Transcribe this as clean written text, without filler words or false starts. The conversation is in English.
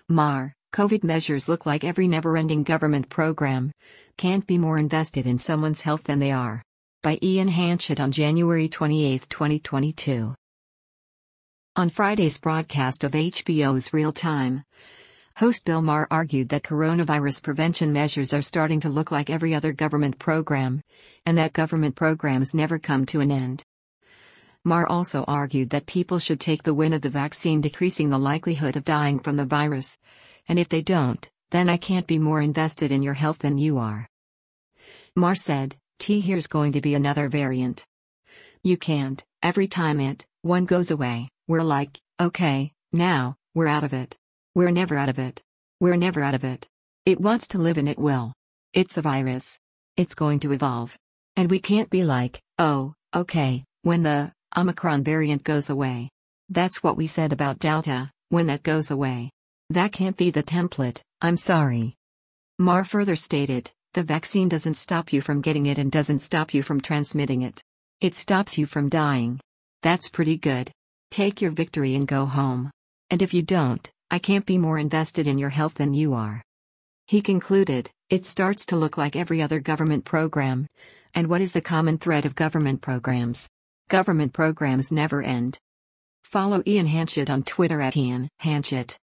COVID measures look like every never-ending government program. Can't be more invested in someone's health than they are. By Ian Hanchett on January 28, 2022. On Friday's broadcast of HBO's Real Time, host Bill Maher argued that coronavirus prevention measures are starting to look like every other government program, and that government programs never come to an end. Maher also argued that people should take the win of the vaccine, decreasing the likelihood of dying from the virus, and if they don't, then I can't be more invested in your health than you are. Maher said, here's going to be another variant. You can't, every time one goes away, we're like, okay, now, we're out of it. We're never out of it. We're never out of it. It wants to live and it will. It's a virus. It's going to evolve. And we can't be like, oh, okay, when the Omicron variant goes away. That's what we said about Delta, when that goes away. That can't be the template, I'm sorry. Maher further stated, the vaccine doesn't stop you from getting it and doesn't stop you from transmitting it. It stops you from dying. That's pretty good. Take your victory and go home. And if you don't, I can't be more invested in your health than you are. He concluded, it starts to look like every other government program. And what is the common thread of government programs? Government programs never end. Follow Ian Hanchett on Twitter @IanHanchett.